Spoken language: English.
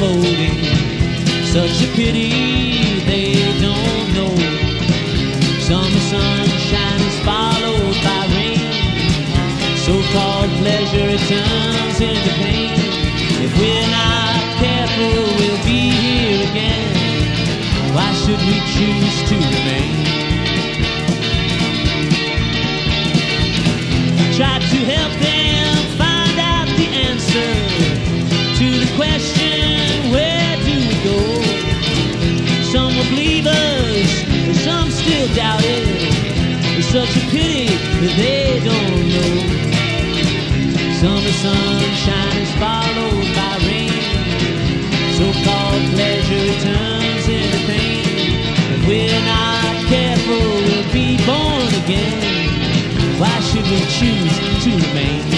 unfolding. Such a pity they don't know. Summer sunshine is followed by rain. So-called pleasure turns into pain. If we're not careful, we'll be here again. Why should we choose to remain? I tried to help them find out the answer to the question, where do we go? Some will believe us, and some still doubt it. It's such a pity that they don't know. Summer sunshine is followed by rain. So-called pleasure turns into pain. If we're not careful, we'll be born again. Why should we choose to remain?